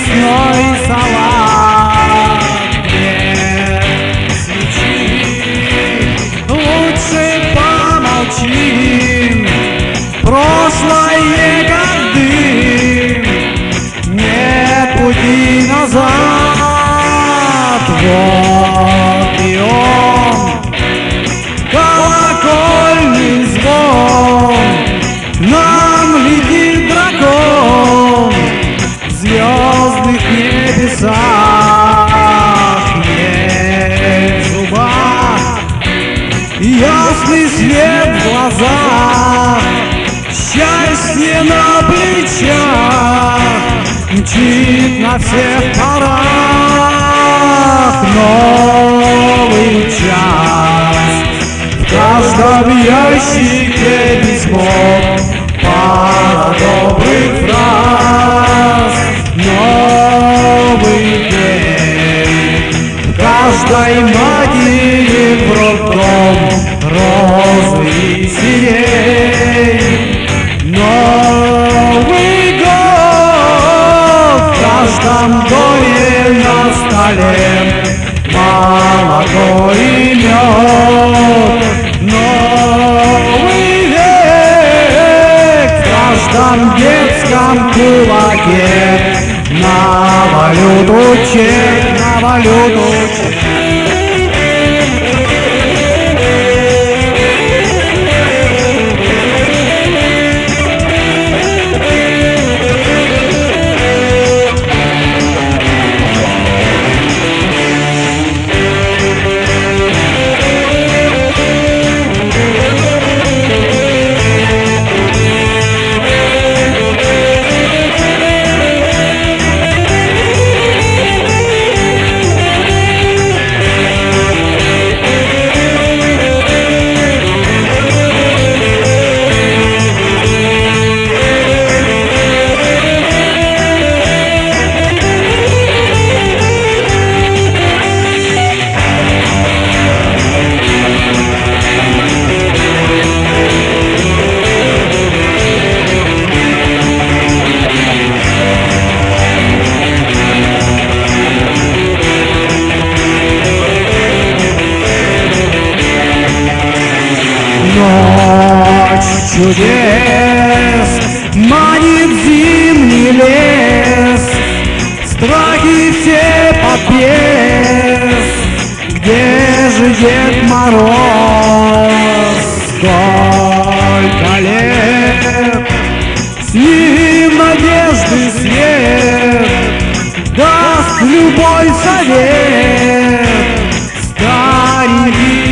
мясной салат. Нет свечи, лучше помолчим. Прошлое как дым, нет пути назад. Вот и он, колокольный звон, нам летит дракон в звездных небесах. Нет в зубах, ясный свет в глазах, счастье на плечах мчит на всех парах. Новый час, в каждом ящике письмо, пара добрых фраз. Новый день, в каждой матери в роддом розы и сирень. Новый год, в каждом доме на столе молоко и мед. Новый век, в каждом детском кулаке на валюту чек, на валюту чек. Ночь чудес манит зимний лес, страхи все под пьес. Где же Дед Мороз? Сколько лет с ним надежды свет, даст любой совет старенький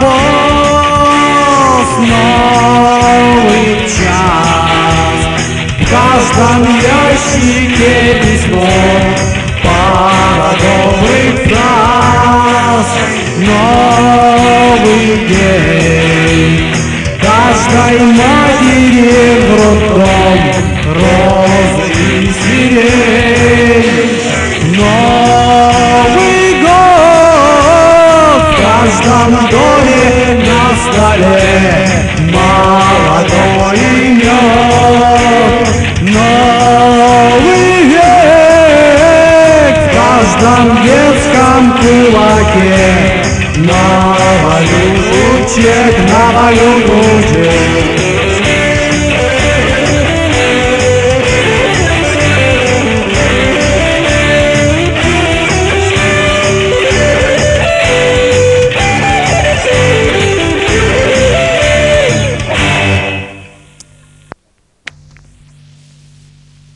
Барбос. Новый час, в каждом ящике письмо, пара добрых фраз. Новый день, каждой матери в роддом розы и сирень. Новый год, в каждом доме на столе молоко и мед. Новый век, в каждом детском кулаке на валюту чек, на валюту чек.